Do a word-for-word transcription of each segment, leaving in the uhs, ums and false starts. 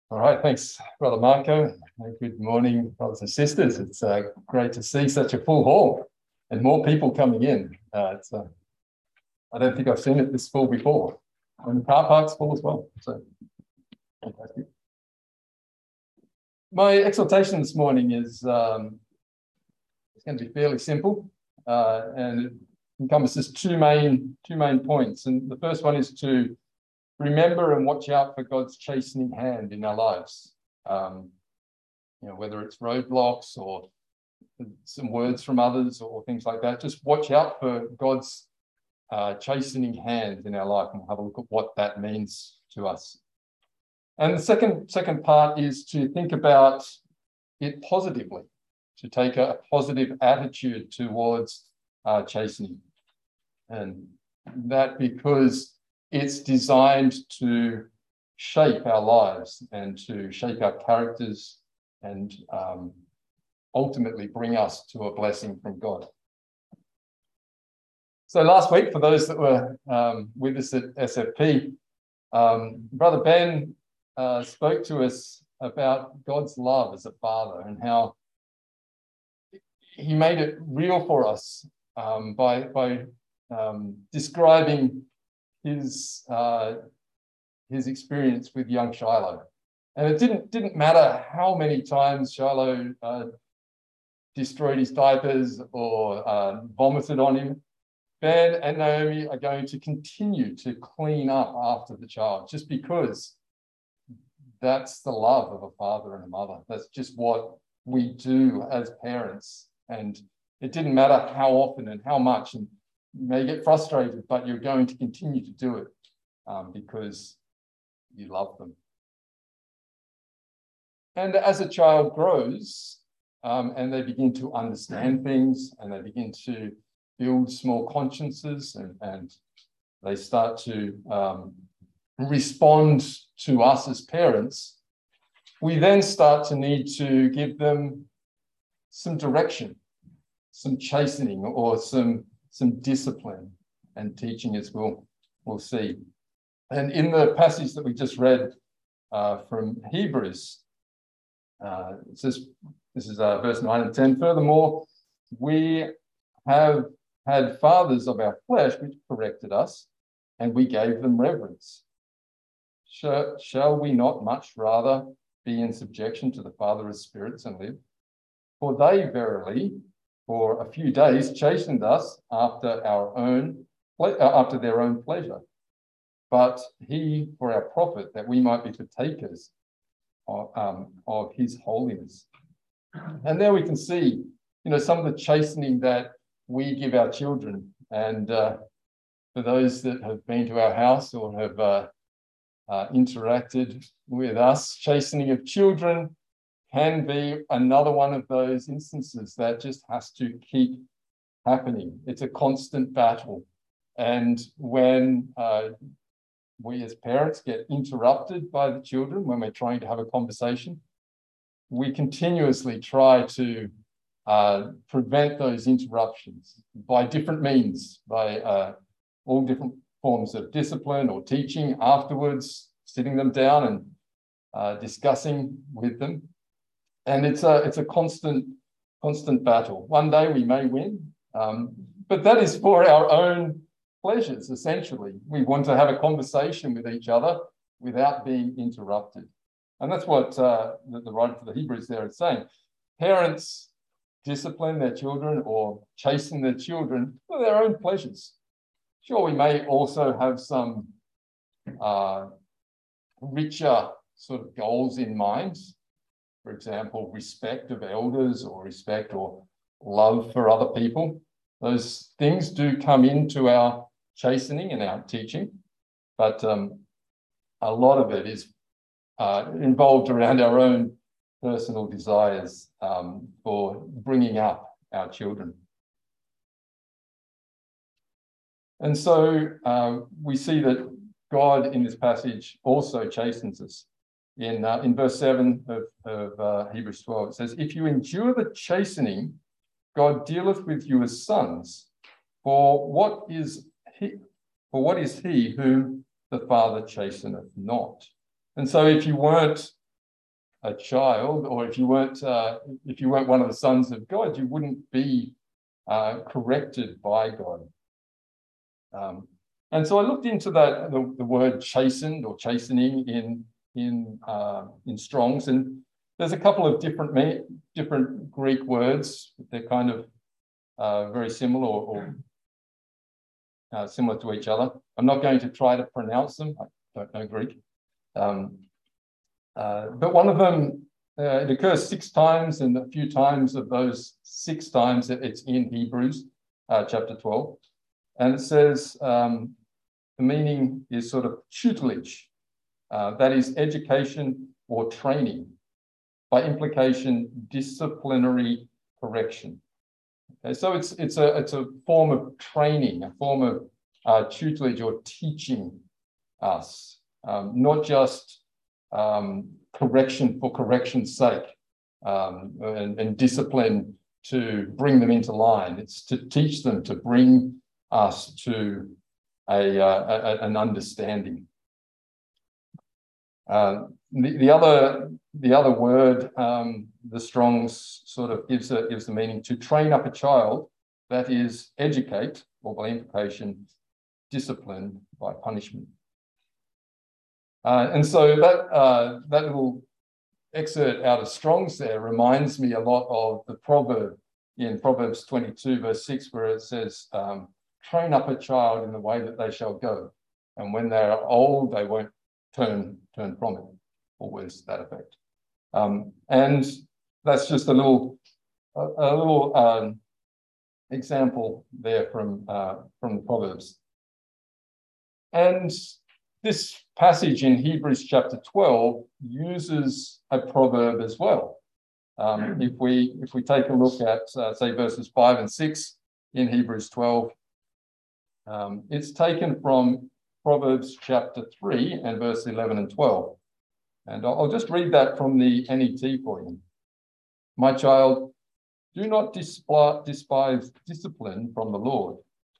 All right, thanks, Brother Marco. Good morning, brothers and sisters. It's uh, great to see such a full hall and more people coming in. Uh, it's, uh, I don't think I've seen it this full before. And the car park's full as well. So, fantastic. My exhortation this morning is um, it's going to be fairly simple, uh, and it encompasses two main two main points. And the first one is to remember and watch out for God's chastening hand in our lives. Um, you know, whether it's roadblocks or some words from others or things like that, just watch out for God's uh, chastening hand in our life, and we'll have a look at what that means to us. And the second, second part is to think about it positively, to take a positive attitude towards uh, chastening. And that because it's designed to shape our lives and to shape our characters and um, ultimately bring us to a blessing from God. So last week, for those that were um, with us at S F P, um, Brother Ben uh, spoke to us about God's love as a father and how he made it real for us um, by, by um, describing his uh, his experience with young Shiloh. And it didn't, didn't matter how many times Shiloh uh, destroyed his diapers or uh, vomited on him. Ben and Naomi are going to continue to clean up after the child, just because that's the love of a father and a mother. That's just what we do as parents. And it didn't matter how often and how much, and you may get frustrated, but you're going to continue to do it um, because you love them. And as a child grows um, and they begin to understand things and they begin to build small consciences and, and they start to um, respond to us as parents, we then start to need to give them some direction, some chastening or some some discipline and teaching, as we'll, we'll see. And in the passage that we just read uh, from Hebrews, uh, it says, this is uh, verse nine and ten, furthermore, we have had fathers of our flesh which corrected us, and we gave them reverence. Shall, shall we not much rather be in subjection to the Father of spirits and live? For they verily, for a few days, chastened us after our own, after their own pleasure. But he for our profit, that we might be partakers of, um, of his holiness. And there we can see, you know, some of the chastening that we give our children. And uh, for those that have been to our house or have uh, uh, interacted with us, chastening of children can be another one of those instances that just has to keep happening. It's a constant battle. And when uh, we as parents get interrupted by the children, when we're trying to have a conversation, we continuously try to uh, prevent those interruptions by different means, by uh, all different forms of discipline or teaching afterwards, sitting them down and uh, discussing with them. And it's a, it's a constant, constant battle. One day we may win, um, but that is for our own pleasures, essentially. We want to have a conversation with each other without being interrupted. And that's what uh, the, the writer for the Hebrews there is saying. Parents discipline their children or chasten their children for their own pleasures. Sure, we may also have some uh, richer sort of goals in mind. For example, respect of elders or respect or love for other people. Those things do come into our chastening and our teaching, but um, a lot of it is uh, involved around our own personal desires um, for bringing up our children. And so uh, we see that God in this passage also chastens us. In, uh, in verse seven of, of uh, Hebrews twelve, it says, if you endure the chastening, God dealeth with you as sons. For what is he, for what is he whom the Father chasteneth not? And so if you weren't a child, or if you weren't uh, if you weren't one of the sons of God, you wouldn't be uh, corrected by God. Um, and so I looked into that the, the word chastened or chastening in in uh, in Strong's, and there's a couple of different different Greek words. They're kind of uh, very similar or, or uh, similar to each other. I'm not going to try to pronounce them. I don't know Greek. Um, uh, but one of them, uh, it occurs six times, and a few times of those six times it's in Hebrews uh, chapter twelve. And it says um, the meaning is sort of tutelage, uh, that is education or training, by implication, disciplinary correction. Okay, so it's it's a it's a form of training, a form of uh, tutelage or teaching us, um, not just um, correction for correction's sake, um, and, and discipline to bring them into line. It's to teach them, to bring us to a, uh, a an understanding. Uh, the, the other the other word, um, the Strong's sort of gives a, gives the meaning to train up a child, that is educate, or by implication, discipline by punishment. Uh, and so that uh, that little excerpt out of Strong's there reminds me a lot of the proverb in Proverbs twenty-two, verse six, where it says, um, train up a child in the way that they shall go, and when they are old, they won't turn turn from it, or words to that effect. Um, and that's just a little a, a little um, example there from uh, from the Proverbs. And this passage in Hebrews chapter twelve uses a proverb as well. Um, if we if we take a look at uh, say verses five and six in Hebrews twelve, um, it's taken from Proverbs chapter three and verse eleven and twelve. And I'll just read that from the N E T for you. My child, do not despise discipline from the Lord,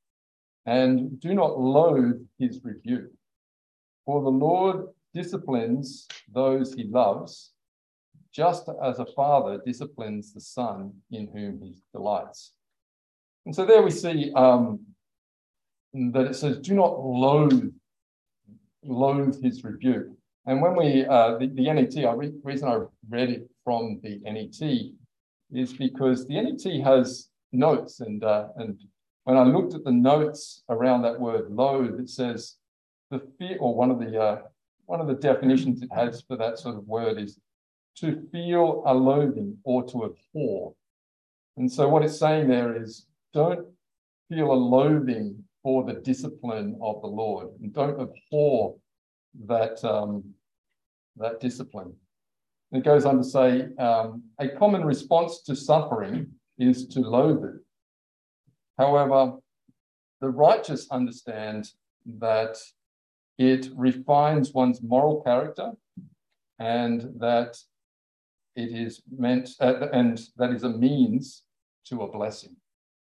and do not loathe his rebuke. For the Lord disciplines those he loves, just as a father disciplines the son in whom he delights. And so there we see um, that it says, do not loathe, loathe his rebuke. And when we, uh, the, the N E T, the reason I read it from the N E T is because the N E T has notes, and uh, and when I looked at the notes around that word loathe, it says the fear, or one of the uh, one of the definitions it has for that sort of word is to feel a loathing or to abhor. And so what it's saying there is, don't feel a loathing for the discipline of the Lord, and don't abhor that um, that discipline. It goes on to say, um, a common response to suffering is to loathe it. However, the righteous understand that it refines one's moral character, and that it is meant, uh, and that is a means to a blessing.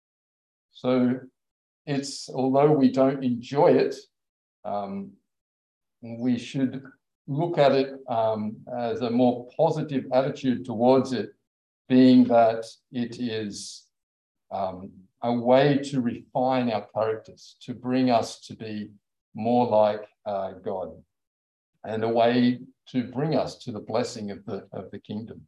So it's, although we don't enjoy it, um, we should look at it um, as a more positive attitude towards it, being that it is um, a way to refine our characters, to bring us to be more like uh, God, and a way to bring us to the blessing of the, of the kingdom.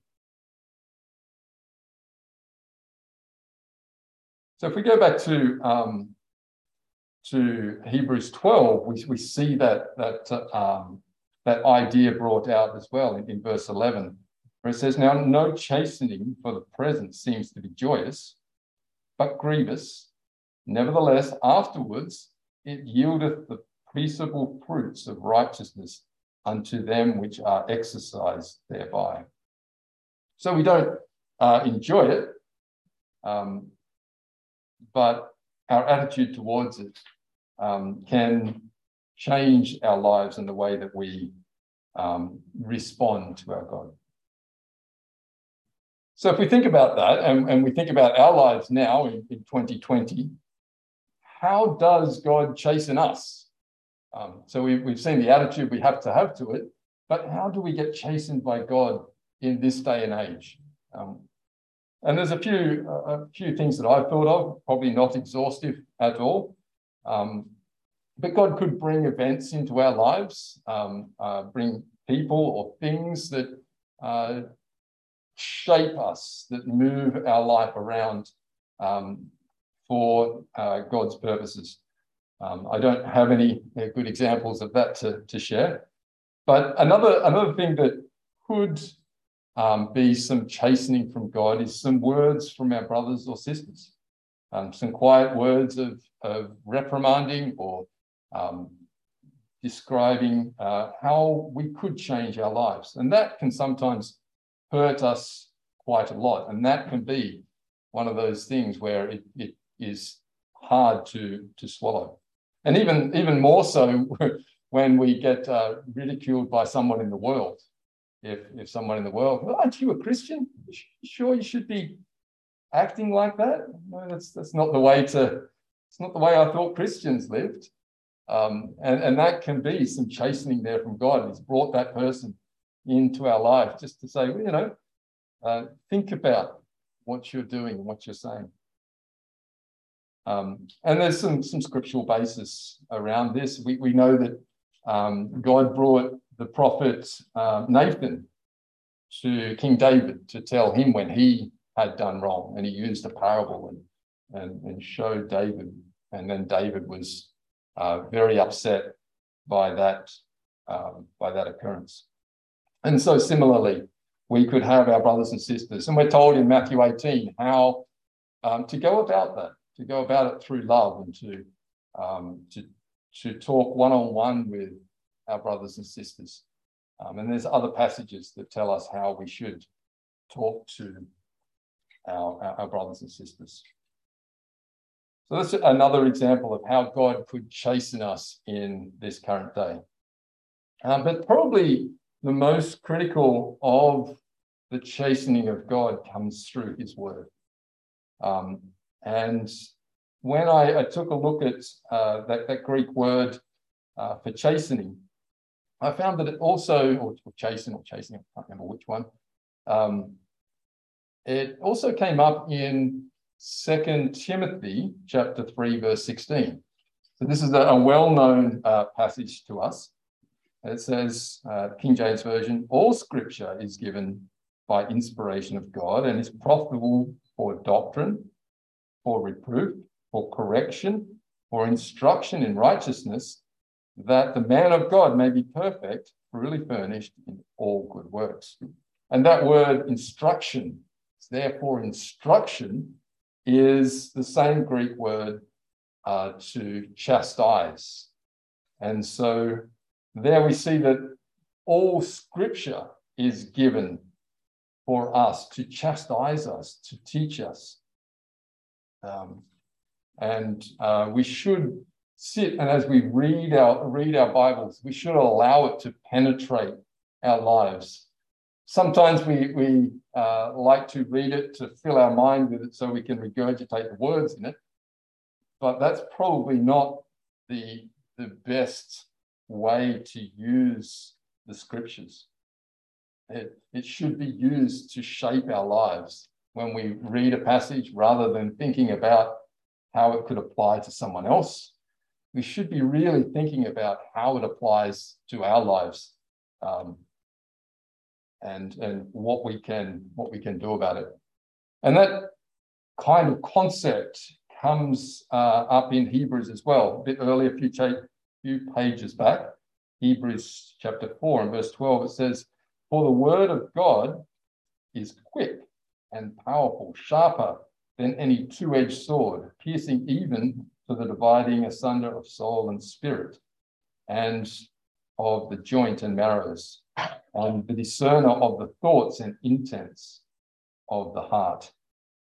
So if we go back to um, to Hebrews twelve, we, we see that that uh, um, that idea brought out as well in, in verse eleven, where it says, now no chastening for the present seems to be joyous, but grievous. Nevertheless, afterwards it yieldeth the peaceable fruits of righteousness unto them which are exercised thereby. So we don't uh, enjoy it, um, but our attitude towards it um, can change our lives and the way that we um, respond to our God. So if we think about that, and, and we think about our lives now in, in twenty twenty, how does God chasten us? Um, so we, we've seen the attitude we have to have to it, but how do we get chastened by God in this day and age. Um, and there's a few, uh, a few things that I've thought of, probably not exhaustive at all. Um, but God could bring events into our lives, um, uh, bring people or things that uh, shape us, that move our life around um, for uh, God's purposes. Um, I don't have any uh, good examples of that to, to share. But another, another thing that could um, be some chastening from God is some words from our brothers or sisters, um, some quiet words of, of reprimanding or um, describing uh, how we could change our lives. And that can sometimes hurt us quite a lot. And that can be one of those things where it, it is hard to, to swallow. And even, even more so when we get uh, ridiculed by someone in the world. If, if someone in the world, well, aren't you a Christian? You sure you should be acting like that? No, that's, that's not the way to, it's not the way I thought Christians lived. Um, and, and that can be some chastening there from God. He's brought that person into our life just to say, well, you know, uh, think about what you're doing and what you're saying. Um, and there's some, some scriptural basis around this. We, we know that um, God brought the prophet uh, Nathan to King David to tell him when he had done wrong. And he used a parable and, and, and showed David. And then David was uh, very upset by that, um, by that occurrence. And so similarly, we could have our brothers and sisters, and we're told in Matthew eighteen how um, to go about that, to go about it through love and to, um, to, to talk one-on-one with our brothers and sisters. Um, and there's other passages that tell us how we should talk to our, our, our brothers and sisters. So that's another example of how God could chasten us in this current day. Um, but probably the most critical of the chastening of God comes through his word. Um, and when I, I took a look at uh, that, that Greek word uh, for chastening, I found that it also, or, or chasten or chastening, I can't remember which one, um, it also came up in Second Timothy chapter three, verse sixteen. So this is a, a well-known uh, passage to us. It says, uh, King James Version, all scripture is given by inspiration of God and is profitable for doctrine, for reproof, for correction, for instruction in righteousness, that the man of God may be perfect, truly furnished in all good works. And that word instruction, therefore instruction, is the same Greek word uh, to chastise. And so there we see that all scripture is given for us to chastise us, to teach us. Um, and uh, we should sit, and as we read our, read our Bibles, we should allow it to penetrate our lives. Sometimes we, we uh, like to read it to fill our mind with it so we can regurgitate the words in it, but that's probably not the, the best way to use the scriptures. It, it should be used to shape our lives when we read a passage rather than thinking about how it could apply to someone else. We should be really thinking about how it applies to our lives um, and, and what we can, what we can do about it. And that kind of concept comes uh, up in Hebrews as well, a bit earlier, a few, few pages back. Hebrews chapter four and verse twelve, it says, for the word of God is quick and powerful, sharper than any two-edged sword, piercing even to the dividing asunder of soul and spirit, and of the joint and marrows, and the discerner of the thoughts and intents of the heart.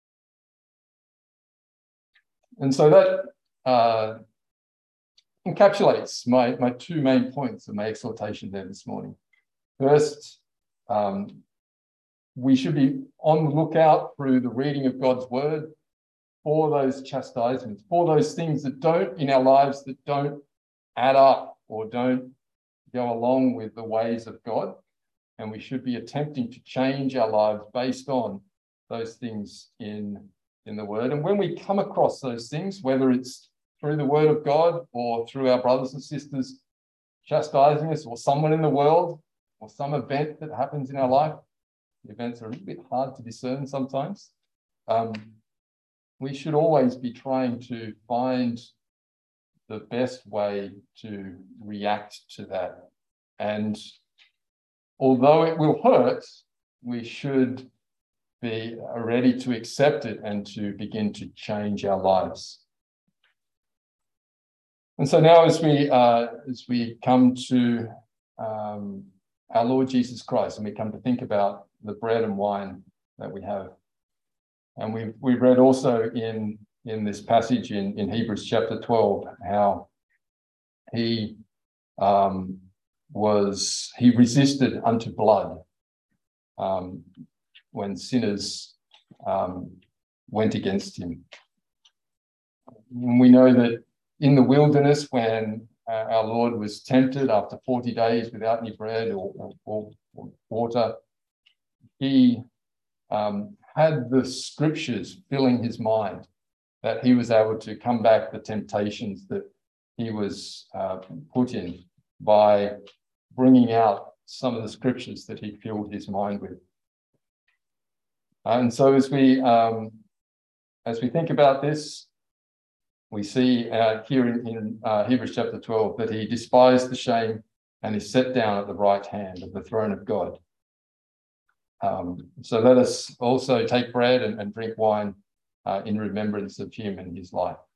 And so that uh, encapsulates my, my two main points of my exhortation there this morning. First, um, we should be on the lookout through the reading of God's word for those chastisements, for those things that don't, in our lives, that don't add up or don't go along with the ways of God. and we should be attempting to change our lives based on those things in, in the Word. And when we come across those things, whether it's through the Word of God or through our brothers and sisters chastising us, or someone in the world, or some event that happens in our life, the events are a little bit hard to discern sometimes. Um, we should always be trying to find the best way to react to that. And although it will hurt, we should be ready to accept it and to begin to change our lives. And so now as we, uh, as we come to um, our Lord Jesus Christ, and we come to think about the bread and wine that we have. And we've, we've read also in, in this passage in, in Hebrews chapter twelve, how he um, was, he resisted unto blood um, when sinners um, went against him. And we know that in the wilderness, when uh, our Lord was tempted after forty days without any bread or, or, or water, he um, had the scriptures filling his mind, that he was able to combat the temptations that he was uh, put in by bringing out some of the scriptures that he filled his mind with. And so as we, um, as we think about this, we see uh, here in, in uh, Hebrews chapter twelve that he despised the shame and is set down at the right hand of the throne of God. Um, so let us also take bread and, and drink wine uh, in remembrance of him and his life.